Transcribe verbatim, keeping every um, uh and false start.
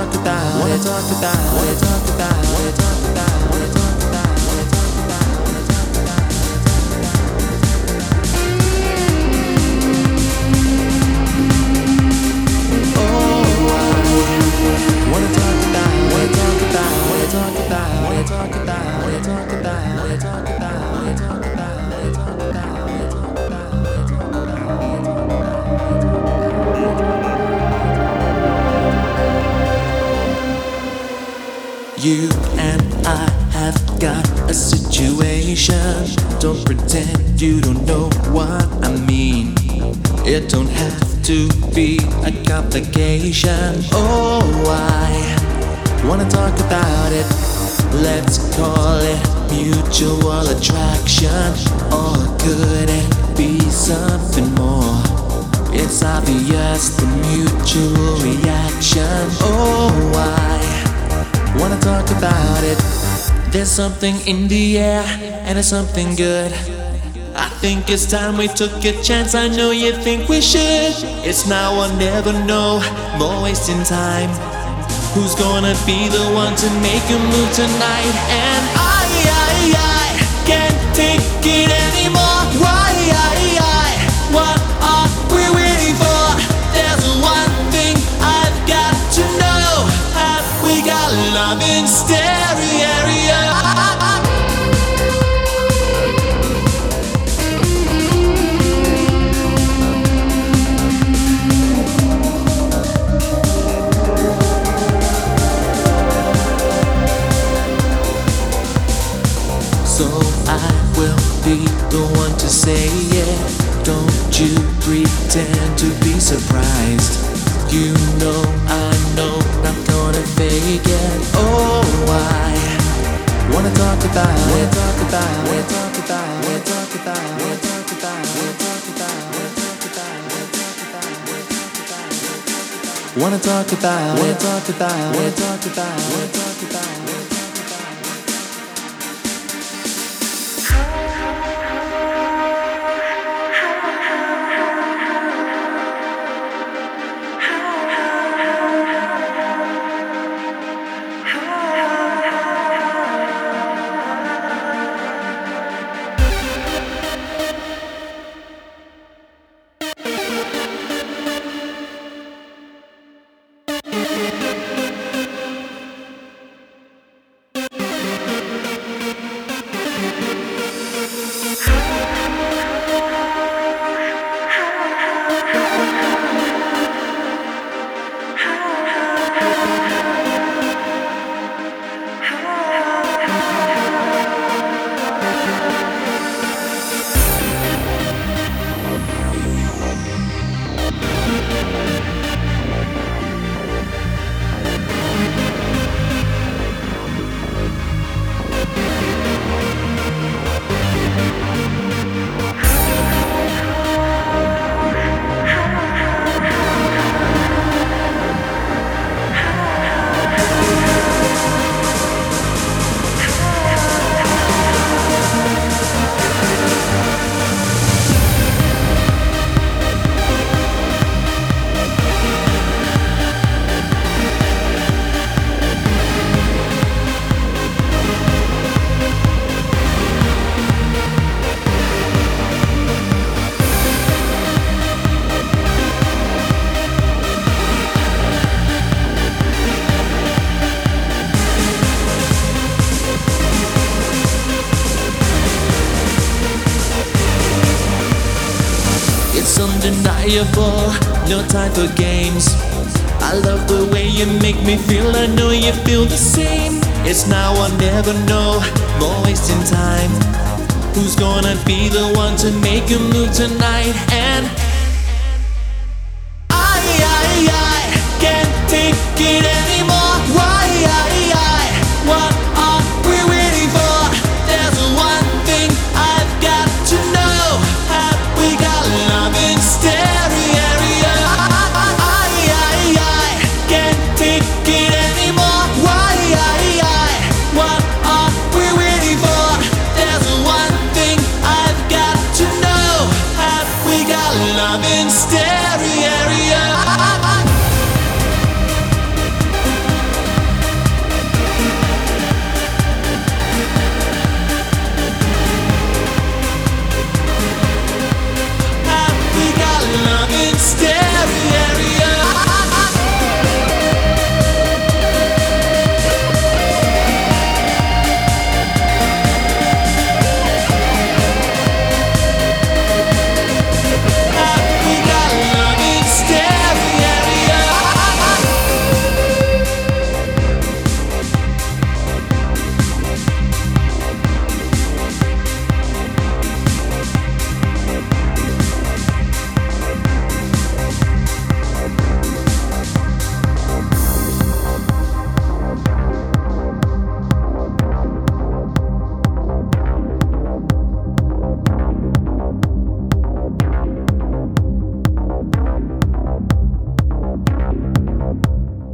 talk about, wanna talk about, wanna talk about, wanna talk about, wanna talk about, wanna talk about, wanna talk about. Oh, I wanna talk about, wanna talk about, wanna talk about, wanna talk about, wanna talk about, wanna talk about, wanna talk about, wanna talk about, wanna talk about, wanna talk about, wanna talk about. You and I have got a situation. Don't pretend you don't know what I mean. It don't have to be a complication. Oh, I wanna talk about it. Let's call it mutual attraction. Or could it be something more? It's obvious, the mutual reaction. Oh, I wanna talk about it. There's something in the air, and it's something good. I think it's time we took a chance. I know you think we should. It's now or never, no more wasting time. Who's gonna be the one to make a move tonight? And I, I, I can't take it anymore. Why, I, I, what are we waiting for? There's one thing I've got to know. Have we got love in stereo? So I will be the one to say it. Don't you pretend to be surprised. You know I know not gonna fake it. Oh, I wanna talk about, wanna talk about, wanna talk about, wanna talk about, wanna talk about, wanna talk about, wanna talk about, wanna talk about, wanna talk about, wanna talk about, wanna talk about. It's undeniable, no time for games. I love the way you make me feel, I know you feel the same. It's now or never, no more wasting time. Who's gonna be the one to make a move tonight? And I, I, I can't take it anymore. Why, I, I, what are we waiting for? There's one thing I've got to know. Have we got love in stereo? I, I, I can't take it anymore.